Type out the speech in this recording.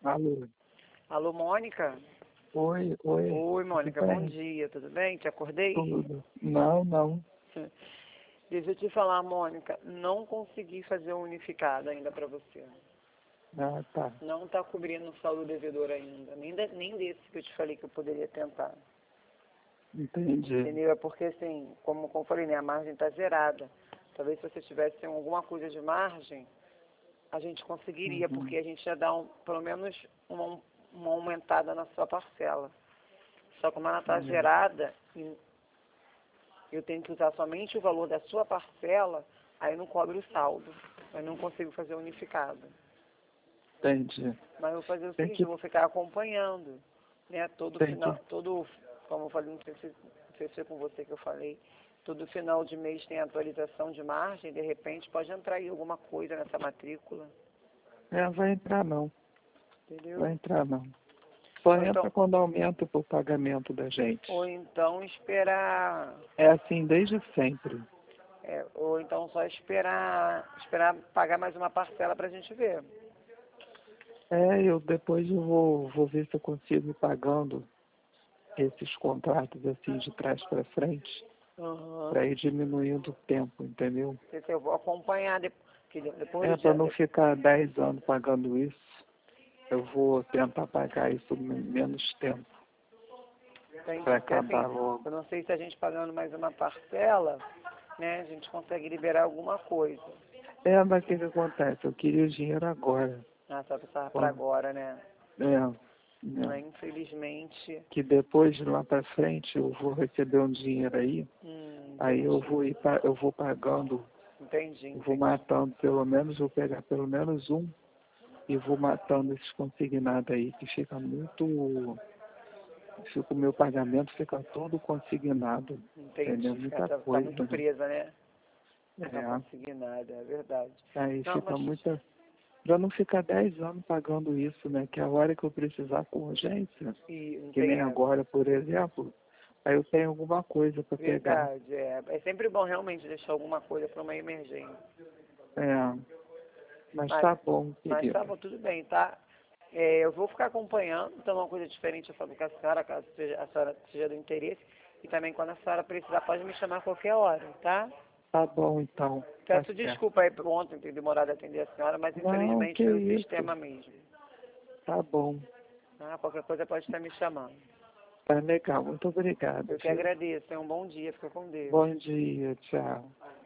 Alô? Alô, Mônica? Oi, oi. Oi, Mônica, Tudo bom bem? dia, tudo bem? Te acordei? Tudo. Não, não. Deixa eu te falar, Mônica, não consegui fazer o unificado ainda para você. Ah, tá. Não está cobrindo o saldo devedor ainda, nem desse que eu te falei que eu poderia tentar. Entendi. Entendeu? É porque, assim, como eu falei, né, a margem está zerada. Talvez se você tivesse alguma coisa de margem, a gente conseguiria, Uhum. porque a gente ia dar pelo menos uma aumentada na sua parcela. Só como ela está zerada, e eu tenho que usar somente o valor da sua parcela, aí não cobre o saldo. Eu não consigo fazer unificado. Entendi. Mas eu vou fazer o Tem seguinte, que, eu vou ficar acompanhando, né? tem que, Como eu falei, não sei se foi com você que eu falei, todo final de mês tem atualização de margem, de repente pode entrar aí alguma coisa nessa matrícula, vai entrar não. entendeu? Vai entrar não. Só Ou entra então, quando aumenta o pagamento da gente. ou então esperar, É assim desde sempre. ou então só esperar pagar mais uma parcela para a gente ver. Eu depois vou ver se eu consigo ir pagando esses contratos assim de trás para frente, Uhum. para ir diminuindo o tempo, entendeu? Eu vou acompanhar depois do Para dia. não ficar 10 anos pagando isso, eu vou tentar pagar isso em menos tempo, para Porque assim, acabar logo. eu não sei se a gente pagando mais uma parcela, né, a gente consegue liberar alguma coisa. Mas o que acontece? Eu queria o dinheiro agora. Ah, só precisava para Ó, agora, né? Infelizmente. Que depois de lá para frente eu vou receber um dinheiro aí, aí Entendi. eu vou pagando, eu vou Entendi. matando pelo menos, vou pegar pelo menos um e vou matando esses consignados aí, que fica muito. O meu pagamento fica todo consignado, entendeu? Entendi. Muita Tá muito coisa, né? presa, né? Tá É, consignada, é verdade. aí Não, fica mas muita. Para não ficar 10 anos pagando isso, né? Que a hora que eu precisar com urgência, não que tem nem essa. agora, por exemplo, aí eu tenho alguma coisa para pegar. Verdade, é. É sempre bom realmente deixar alguma coisa para uma emergência. É, mas Mas, tá bom, mas tá querido. bom, tudo bem, tá? Eu vou ficar acompanhando, então uma coisa diferente eu falo com a senhora, caso a senhora seja do interesse. E também quando a senhora precisar, pode me chamar a qualquer hora, tá? Tá bom, então. Tá Peço certo. desculpa aí por ontem ter demorado a atender a senhora, mas Não, infelizmente que foi o isso. sistema mesmo. Tá bom. Tá? Qualquer coisa pode estar me chamando. Tá legal. Muito obrigado, Eu que viu? agradeço. Tenha um bom dia. Fica com Deus. Bom dia. Tchau.